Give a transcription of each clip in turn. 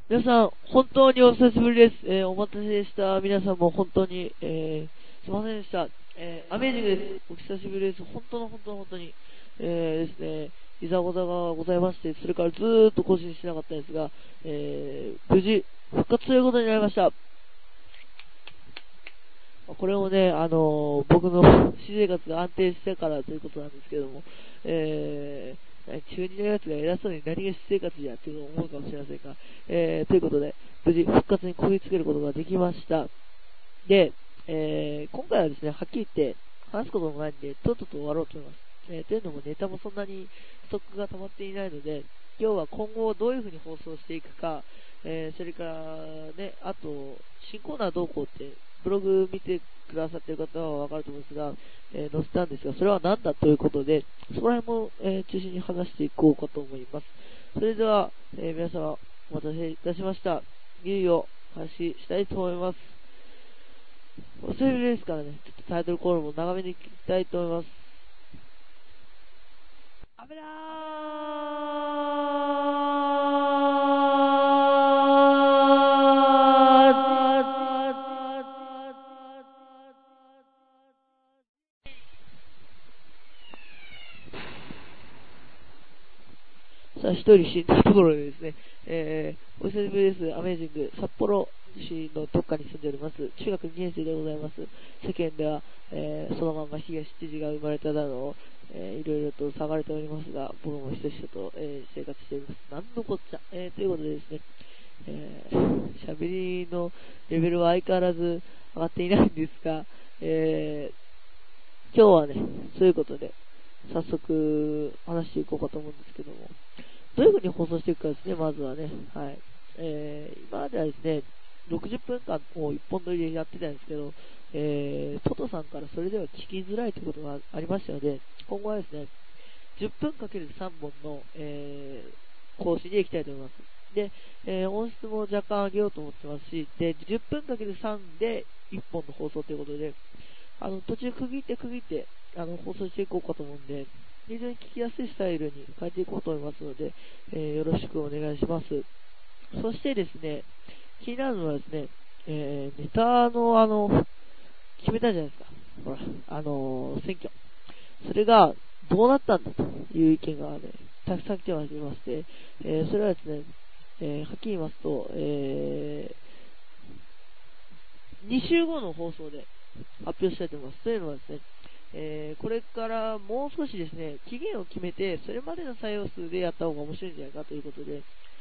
皆さん、本当にお久しぶりです。お待たせした皆さんも本当に、すいませんでした。アメージングです。お久しぶりです。本当に、ですね、いざござがございまして、それからずーっと更新してなかったんですが、無事、復活ということになりました。これもね、僕の私生活が安定してからということなんですけども、中二のやつが偉そうに何が私生活じゃっていうのを思うかもしれませんが、ということで、無事復活にこぎつけることができました。で、今回はですね、はっきり言って話すこともないんで、とっとと終わろうと思います。というのもネタもそんなにストックが溜まっていないので、今日は今後どういう風に放送していくか、それからね、あと、新コーナーどうこうって、ブログ見てくださっている方はわかると思うんですが、載せたんですが、それは何だということで、そこら辺も、中心に話していこうかと思います。それでは、皆様、お待たせいたしました。いよいよ開始したいと思います。お久しぶりですからね、ちょっとタイトルコールも長めに聞きたいと思います。あべらさあ、一人死んだところでですね、お久しぶりです。アメージング、札幌市のどっかに住んでおります。中学2年生でございます。世間では、そのまま東知事が生まれただろう、いろいろと騒がれておりますが、僕もひとひとと、生活しております。なんのこっちゃ。ということでですね、喋りのレベルは相変わらず上がっていないんですが、今日はね、そういうことで、早速話していこうかと思うんですけども、どういう風に放送していくかですね、まずはね。はい。今まではですね、60分間を一本撮りでやってたんですけど、トトさんからそれでは聞きづらいということがありましたので、今後はですね、10分 ×3 本の、更新でいきたいと思います。で、音質も若干上げようと思ってますし、で、10分 ×3 で1本の放送ということで、途中区切って、放送していこうかと思うんで、非常に聞きやすいスタイルに変えていこうと思いますので、よろしくお願いします。そしてですね、気になるのはですね、ネタの決めたじゃないですか。ほら、選挙。それがどうなったんだという意見がね、たくさん来てまして、それはですね、はっきり言いますと、2週後の放送で発表したいと思います。というのはですね、これからもう少しですね、期限を決めて、それまでの採用数でやった方が面白いんじゃないかということで、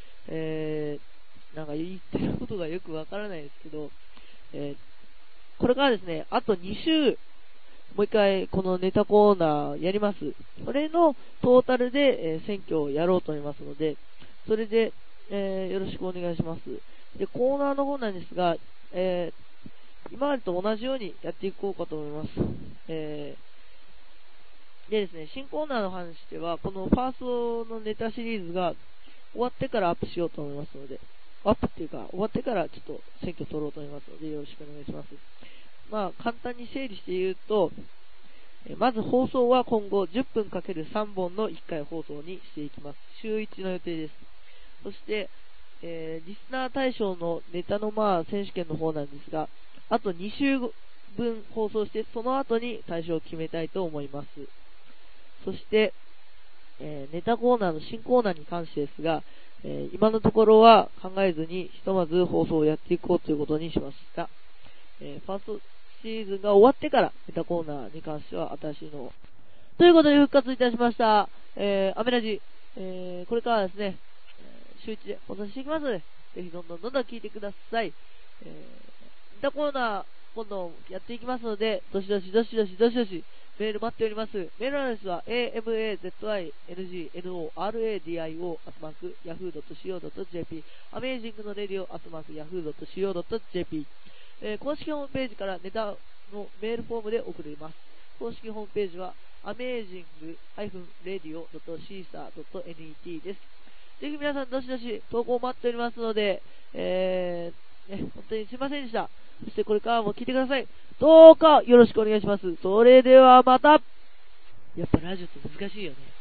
なんか言ってることがよくわからないですけど、これからですね、あと2週、もう一回このネタコーナーやります。それのトータルで、選挙をやろうと思いますので、それで、よろしくお願いします。で、コーナーの方なんですが、今までと同じようにやっていこうかと思います。でですね、新コーナーの話では、このファーストのネタシリーズが終わってからアップしようと思いますので、アップっていうか、終わってからちょっと選挙取ろうと思いますので、よろしくお願いします。まあ、簡単に整理して言うと、まず放送は今後10分 ×3 本の1回放送にしていきます。週1の予定です。そして、リスナー対象のネタの選手権の方なんですが、あと2週分放送して、その後に対象を決めたいと思います。そして、ネタコーナーの新コーナーに関してですが、今のところは考えずに、ひとまず放送をやっていこうということにしました。ファーストシーズンが終わってから、ネタコーナーに関しては新しいのを。ということで復活いたしました。アメラジ、これからはですね、週1で放送していきますので、ぜひどんどん聞いてください。ネタコーナー、今度やっていきますので、どしどしメール待っております。メールアドレスは amazingnoradio@yahoo.co.jp アメージングのレディオ @yahoo.co.jp 公式ホームページからネタのメールフォームで送れます。公式ホームページは amazing-radio.caesar.net です。ぜひ皆さんどしどし投稿待っておりますので、本当にすいませんでした。そしてこれからも聞いてください。どうかよろしくお願いします。それではまた。やっぱラジオって難しいよね。